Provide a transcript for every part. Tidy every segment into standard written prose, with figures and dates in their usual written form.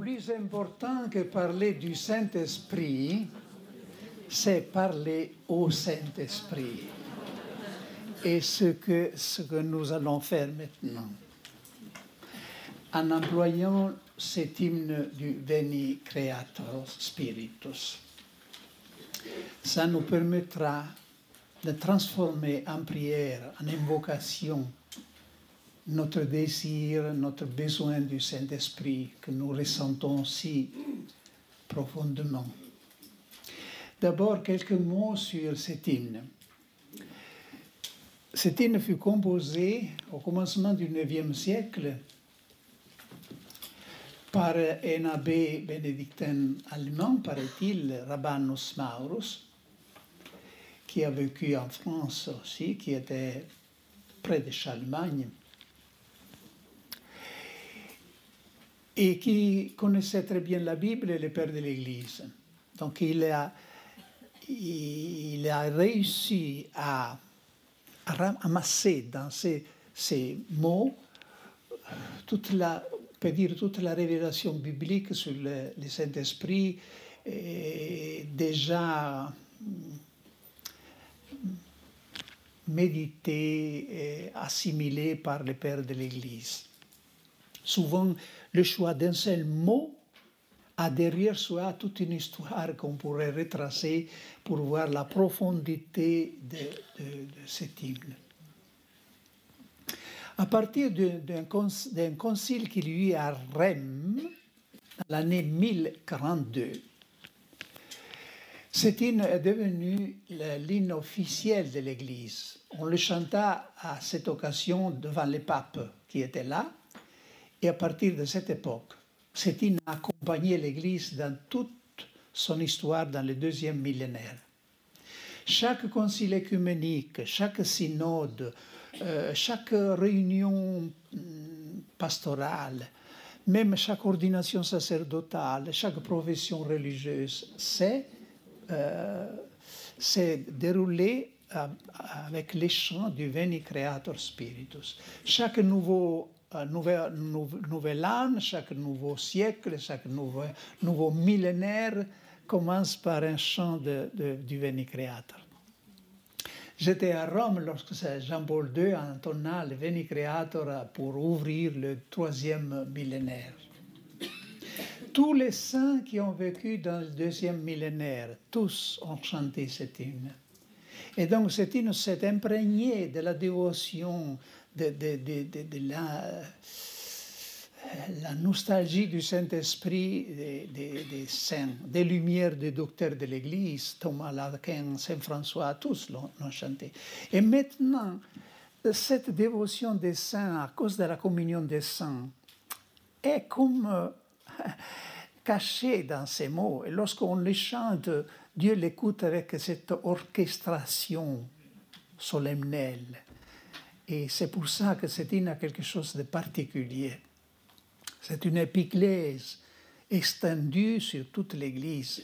plus important que parler du Saint-Esprit, c'est parler au Saint-Esprit. Et ce que nous allons faire maintenant, en employant cet hymne du Veni Creator Spiritus, ça nous permettra de transformer en prière, en invocation, notre désir, notre besoin du Saint-Esprit que nous ressentons si profondément. D'abord, quelques mots sur cet hymne. Cet hymne fut composé au commencement du IXe siècle par un abbé bénédictin allemand, paraît-il, Rabanus Maurus, qui a vécu en France aussi, qui était près de Charlemagne, et qui connaissait très bien la Bible et les pères de l'Église. Donc il a réussi à ramasser dans ces mots toute la révélation biblique sur le Saint-Esprit, déjà médité et assimilé par les pères de l'Église. Souvent, le choix d'un seul mot a derrière soi toute une histoire qu'on pourrait retracer pour voir la profondité de cet hymne. À partir d'un concile qui lui a à Rome, dans l'année 1042, cet hymne est devenu l'hymne officiel de l'Église. On le chanta à cette occasion devant les papes qui étaient là. Et à partir de cette époque, cet hymne a accompagné l'Église dans toute son histoire dans le deuxième millénaire. Chaque concile œcuménique, chaque synode, chaque réunion pastorale, même chaque ordination sacerdotale, chaque profession religieuse s'est déroulée avec les chants du Veni Creator Spiritus. Chaque nouvel an, chaque nouveau siècle, chaque nouveau millénaire commence par un chant du Veni Creator. J'étais à Rome lorsque Jean-Paul II entonna le Veni Creator pour ouvrir le troisième millénaire. Tous les saints qui ont vécu dans le deuxième millénaire, tous ont chanté cet hymne. Et donc cet hymne s'est imprégné de la dévotion, de la nostalgie du Saint-Esprit des saints, des lumières des docteurs de l'Église, Thomas l'Aquin, Saint François, tous l'ont chanté. Et maintenant, cette dévotion des saints, à cause de la communion des saints, est comme cachée dans ces mots. Et lorsqu'on les chante, Dieu l'écoute avec cette orchestration solennelle. Et c'est pour ça que cet hymne a quelque chose de particulier. C'est une épiclèse extendue sur toute l'Église.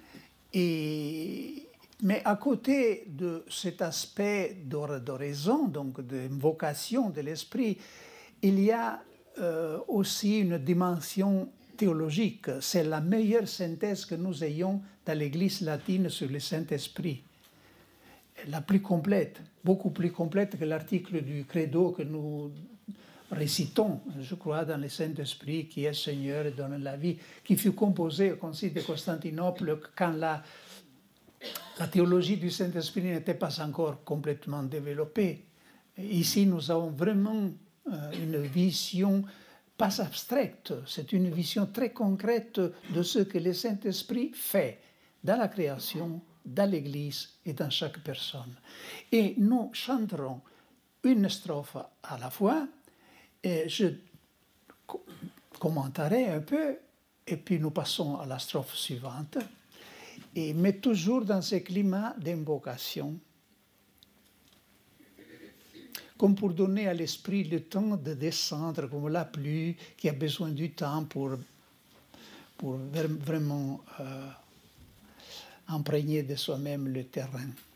Mais à côté de cet aspect d'oraison, donc d'invocation de l'Esprit, il y a aussi une dimension théologique. C'est la meilleure synthèse que nous ayons dans l'Église latine sur le Saint-Esprit. La plus complète, beaucoup plus complète que l'article du Credo que nous récitons, je crois, dans le Saint-Esprit qui est Seigneur et donne la vie, qui fut composé au Concile de Constantinople quand la théologie du Saint-Esprit n'était pas encore complètement développée. Ici, nous avons vraiment une vision pas abstraite, c'est une vision très concrète de ce que le Saint-Esprit fait dans la création, dans l'Église et dans chaque personne. Et nous chanterons une strophe à la fois, et je commenterai un peu, et puis nous passons à la strophe suivante, mais toujours dans ce climat d'invocation, comme pour donner à l'esprit le temps de descendre, comme la pluie qui a besoin du temps pour vraiment imprégner de soi-même le terrain.